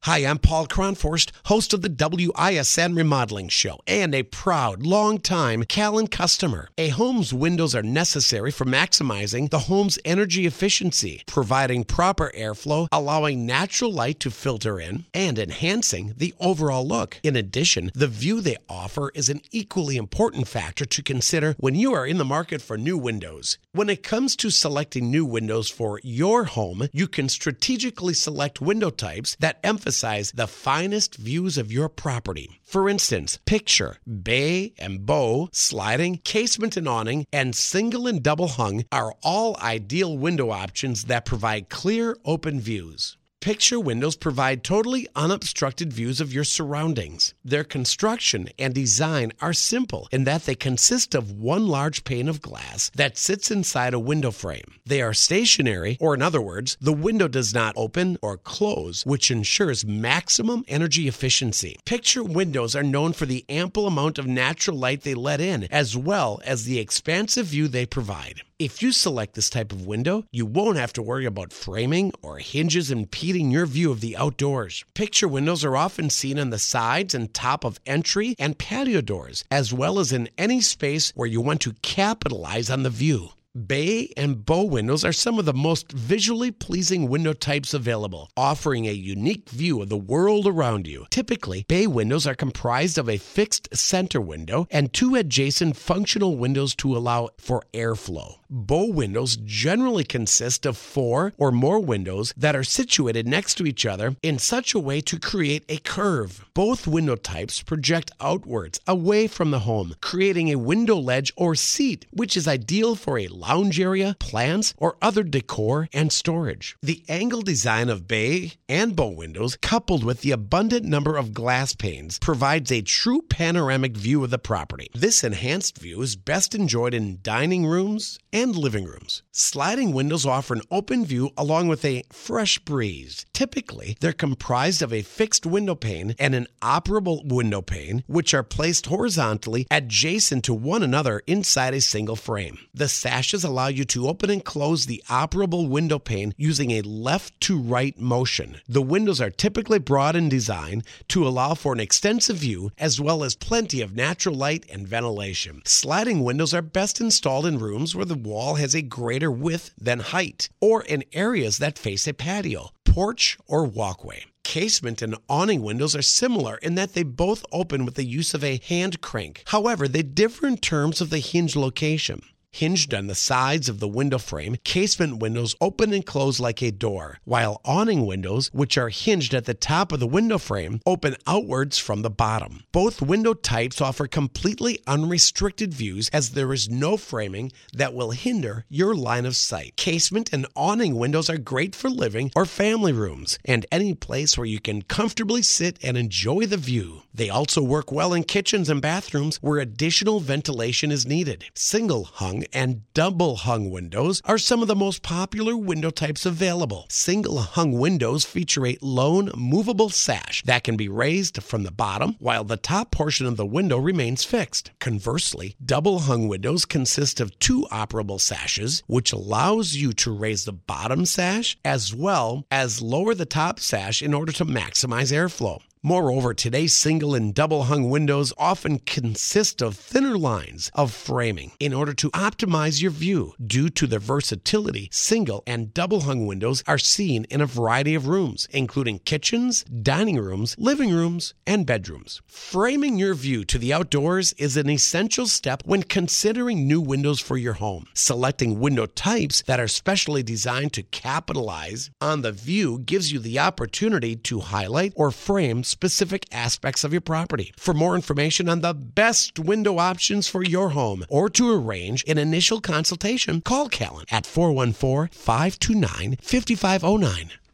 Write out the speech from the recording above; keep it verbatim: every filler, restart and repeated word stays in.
Hi, I'm Paul Cronforst, host of the W I S N Remodeling Show and a proud, long-time Callan customer. A home's windows are necessary for maximizing the home's energy efficiency, providing proper airflow, allowing natural light to filter in, and enhancing the overall look. In addition, the view they offer is an equally important factor to consider when you are in the market for new windows. When it comes to selecting new windows for your home, you can strategically select window types that emphasize the finest views of your property. For instance, picture bay and bow, sliding, casement and awning, and single and double hung are all ideal window options that provide clear, open views. Picture windows provide totally unobstructed views of your surroundings. Their construction and design are simple in that they consist of one large pane of glass that sits inside a window frame. They are stationary, or in other words, the window does not open or close, which ensures maximum energy efficiency. Picture windows are known for the ample amount of natural light they let in, as well as the expansive view they provide. If you select this type of window, you won't have to worry about framing or hinges impeding your view of the outdoors. Picture windows are often seen on the sides and top of entry and patio doors, as well as in any space where you want to capitalize on the view. Bay and bow windows are some of the most visually pleasing window types available, offering a unique view of the world around you. Typically, bay windows are comprised of a fixed center window and two adjacent functional windows to allow for airflow. Bow windows generally consist of four or more windows that are situated next to each other in such a way to create a curve. Both window types project outwards, away from the home, creating a window ledge or seat, which is ideal for a lounge area, plants, or other decor and storage. The angle design of bay and bow windows, coupled with the abundant number of glass panes, provides a true panoramic view of the property. This enhanced view is best enjoyed in dining rooms and living rooms. Sliding windows offer an open view along with a fresh breeze. Typically, they're comprised of a fixed window pane and an operable window pane, which are placed horizontally adjacent to one another inside a single frame. The sashes allow you to open and close the operable window pane using a left to right motion. The windows are typically broad in design to allow for an extensive view as well as plenty of natural light and ventilation. Sliding windows are best installed in rooms where the wall has a greater width than height, or in areas that face a patio, porch, or walkway. Casement and awning windows are similar in that they both open with the use of a hand crank. However, they differ in terms of the hinge location. Hinged on the sides of the window frame, casement windows open and close like a door, while awning windows, which are hinged at the top of the window frame, open outwards from the bottom. Both window types offer completely unrestricted views as there is no framing that will hinder your line of sight. Casement and awning windows are great for living or family rooms and any place where you can comfortably sit and enjoy the view. They also work well in kitchens and bathrooms where additional ventilation is needed. Single hung and double hung windows are some of the most popular window types available. Single hung windows feature a lone movable sash that can be raised from the bottom while the top portion of the window remains fixed. Conversely, double hung windows consist of two operable sashes, which allows you to raise the bottom sash as well as lower the top sash in order to maximize airflow. Moreover, today's single and double hung windows often consist of thinner lines of framing in order to optimize your view. Due to their versatility, single and double hung windows are seen in a variety of rooms, including kitchens, dining rooms, living rooms, and bedrooms. Framing your view to the outdoors is an essential step when considering new windows for your home. Selecting window types that are specially designed to capitalize on the view gives you the opportunity to highlight or frame specific aspects of your property. For more information on the best window options for your home or to arrange an initial consultation, call Callan at four one four, five two nine, five five zero nine.